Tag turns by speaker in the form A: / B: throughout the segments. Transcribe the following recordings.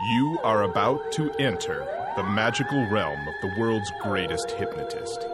A: You are about to enter the magical realm of the world's greatest hypnotist,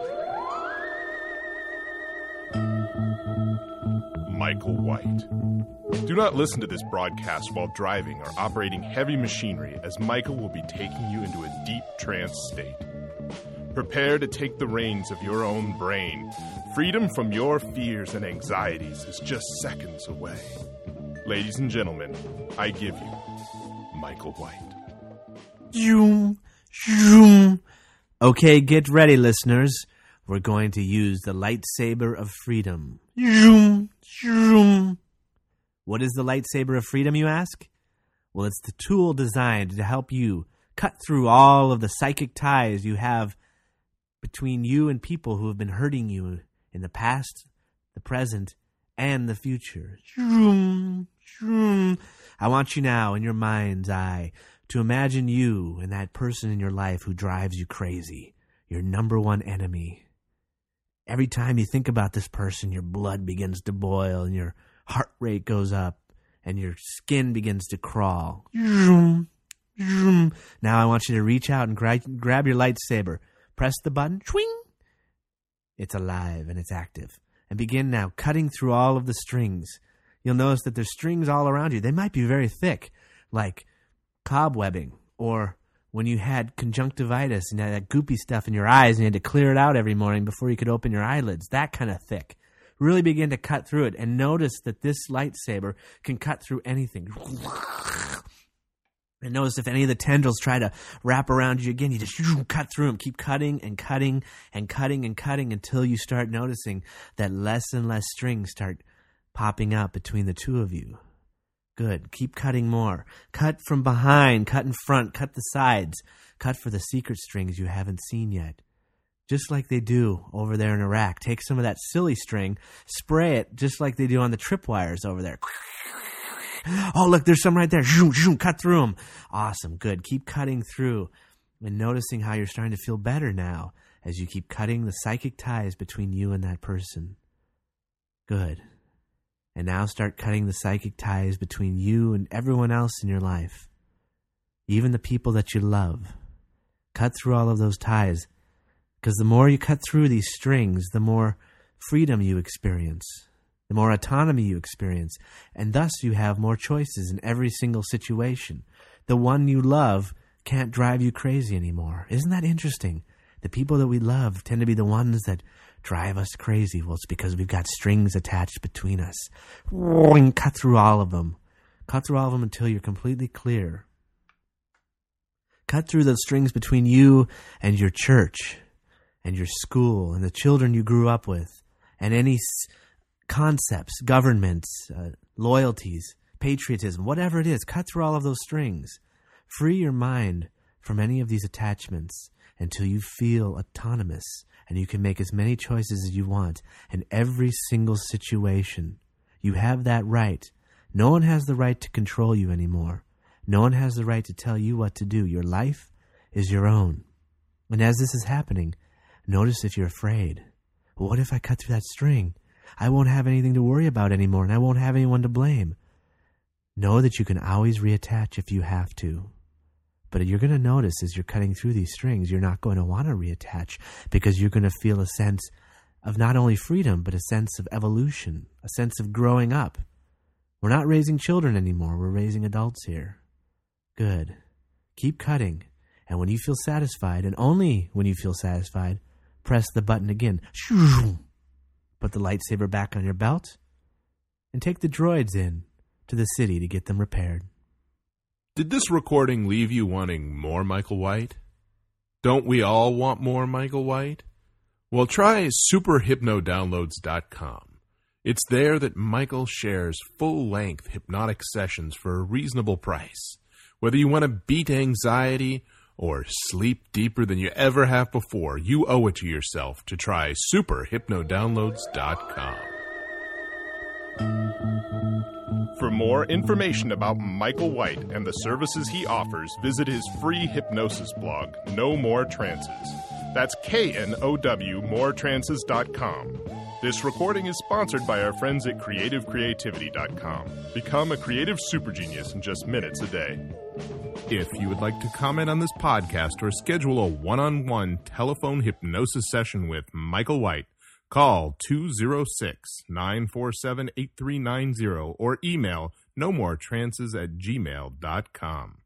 A: Michael White. Do not listen to this broadcast while driving or operating heavy machinery, as Michael will be taking you into a deep trance state. Prepare to take the reins of your own brain. Freedom from your fears and anxieties is just seconds away. Ladies and gentlemen, I give you Michael White.
B: Zoom, zoom. Okay, get ready, listeners. We're going to use the lightsaber of freedom. Zoom, zoom. What is the lightsaber of freedom, you ask? Well, it's the tool designed to help you cut through all of the psychic ties you have between you and people who have been hurting you in the past, the present, and the future. Zoom, zoom. I want you now, in your mind's eye, to imagine you and that person in your life who drives you crazy, your number one enemy. Every time you think about this person, your blood begins to boil and your heart rate goes up and your skin begins to crawl. Zoom, zoom. Now I want you to reach out and grab your lightsaber. Press the button. Swing. It's alive and it's active. And begin now cutting through all of the strings. You'll notice that there's strings all around you. They might be very thick, like cobwebbing, or when you had conjunctivitis and had that goopy stuff in your eyes and you had to clear it out every morning before you could open your eyelids, that kind of thick. Really begin to cut through it and notice that this lightsaber can cut through anything. And notice if any of the tendrils try to wrap around you again, you just cut through them. Keep cutting and cutting and cutting and cutting until you start noticing that less and less strings start popping up between the two of you. Good. Keep cutting more. Cut from behind, cut in front, cut the sides. Cut for the secret strings you haven't seen yet. Just like they do over there in Iraq. Take some of that silly string, spray it just like they do on the tripwires over there. Oh, look, there's some right there. Zoom, zoom, cut through them. Awesome. Good. Keep cutting through and noticing how you're starting to feel better now as you keep cutting the psychic ties between you and that person. Good. And now start cutting the psychic ties between you and everyone else in your life. Even the people that you love. Cut through all of those ties. Because the more you cut through these strings, the more freedom you experience. The more autonomy you experience. And thus you have more choices in every single situation. The one you love can't drive you crazy anymore. Isn't that interesting? The people that we love tend to be the ones that drive us crazy. Well, it's because we've got strings attached between us. Cut through all of them. Cut through all of them until you're completely clear. Cut through those strings between you and your church and your school and the children you grew up with and any concepts, governments, loyalties, patriotism, whatever it is. Cut through all of those strings. Free your mind from any of these attachments until you feel autonomous and you can make as many choices as you want in every single situation. You have that right. No one has the right to control you anymore. No one has the right to tell you what to do. Your life is your own. And as this is happening, notice if you're afraid. Well, what if I cut through that string? I won't have anything to worry about anymore and I won't have anyone to blame. Know that you can always reattach if you have to. But you're going to notice as you're cutting through these strings, you're not going to want to reattach because you're going to feel a sense of not only freedom, but a sense of evolution, a sense of growing up. We're not raising children anymore. We're raising adults here. Good. Keep cutting. And when you feel satisfied, and only when you feel satisfied, press the button again. Put the lightsaber back on your belt and take the droids in to the city to get them repaired.
A: Did this recording leave you wanting more Michael White? Don't we all want more Michael White? Well, try superhypnodownloads.com. It's there that Michael shares full-length hypnotic sessions for a reasonable price. Whether you want to beat anxiety or sleep deeper than you ever have before, you owe it to yourself to try superhypnodownloads.com. For more information about Michael White and the services he offers, visit his free hypnosis blog, No More Trances. That's KNOW, moretrances.com. This recording is sponsored by our friends at CreativeCreativity.com. Become a creative super genius in just minutes a day. If you would like to comment on this podcast or schedule a one-on-one telephone hypnosis session with Michael White, call 206-947-8390 or email nomoretrances@gmail.com.